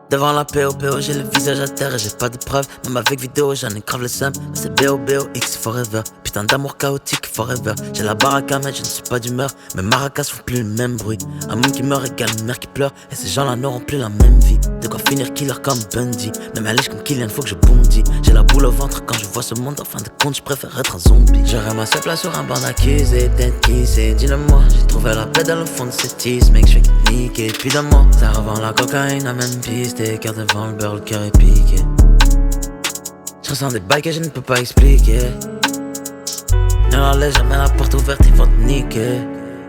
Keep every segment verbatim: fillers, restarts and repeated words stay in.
Devant la P O P O, j'ai le visage à terre et j'ai pas de preuves. Même avec vidéo, j'en ai grave le seum. C'est B O B O X forever. Putain d'amour chaotique forever. J'ai la baraque à mettre, je ne suis pas d'humeur. Mes maracas font plus le même bruit. Un monde qui meurt égale une mère qui pleure. Et ces gens-là n'auront plus la même vie. De quoi finir killer comme Bundy. Même à lèche comme Kylian, faut que je bondis. J'ai la boule au ventre quand je vois ce monde. En fin de compte, je préfère être un zombie. Je ramasse ma place sur un banc d'accusé. Peut-être qui c'est, dis-le-moi. J'ai trouvé la paix dans le fond de cette tease. Mec, je fais niquer. Puis de moi, ça revend la cocaïne, la même piste. Et car devant le beurre, le cœur est piqué. Je ressens des bails que je ne peux pas expliquer. Ne leur laisse jamais la porte ouverte, ils vont te niquer.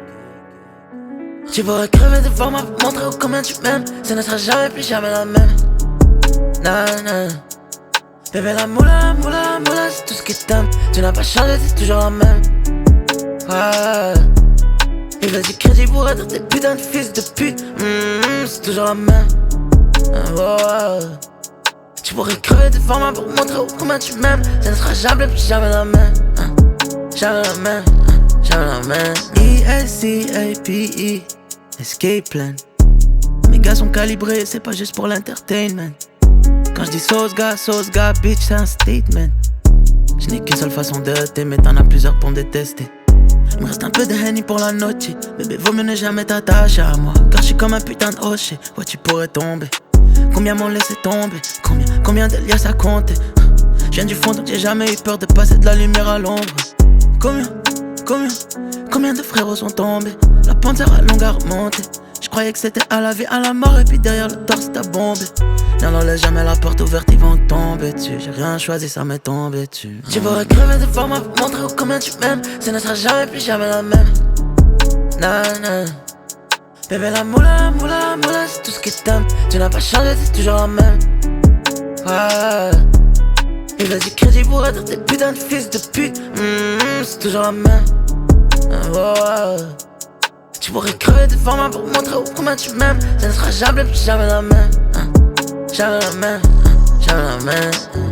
Tu pourrais crever devant moi pour montrer combien tu m'aimes. Ça ne sera jamais plus jamais la même. Nah, nah. Bébé la moula, la moula, la moula, c'est tout ce que t'aimes. Tu n'as pas changé, t'es toujours la même. Ouais. Il veut du crédit pour être des putains de fils de pute. Mmh, c'est toujours la même. Oh, oh. Tu pourrais crever devant moi pour montrer combien tu m'aimes. Ça ne sera jamais plus jamais la même. hein. Jamais la même, hein. Jamais la même. E S C A P E, escape plan. Mes gars sont calibrés, c'est pas juste pour l'entertainment. Quand je dis sauce gars, sauce gars, bitch c'est un statement. Je n'ai qu'une seule façon de t'aimer, t'en as plusieurs pour me détester. Il me reste un peu de Henny pour la noche. Bébé vaut mieux ne jamais t'attacher à moi. Car je suis comme un putain de hocher. Ouais tu pourrais tomber. Combien m'ont laissé tomber? Combien, combien de liasses à compter? Je viens du fond donc j'ai jamais eu peur de passer de la lumière à l'ombre. Combien, combien, combien de frérots sont tombés? La pente sera longue à remonter. Je croyais que c'était à la vie, à la mort. Et puis derrière le torse t'as bombé. Non, non, laisse jamais la porte ouverte, ils vont tomber dessus. J'ai rien choisi, ça m'est tombé dessus. Tu pourrais crever devant moi pour montrer combien tu m'aimes. Ça ne sera jamais plus jamais la même. Nah, nah. Bébé la moula, la moula, la moula, c'est tout ce que t'aimes. Tu n'as pas changé, c'est toujours la même. Ouais. Il veut du crédit pour être des putains de fils de pute. Mmh, c'est toujours la même. Oh, oh. Tu pourrais crever devant moi pour montrer combien tu m'aimes. Ça ne sera jamais plus jamais la même. hein. Jamais la même, hein. Jamais la même.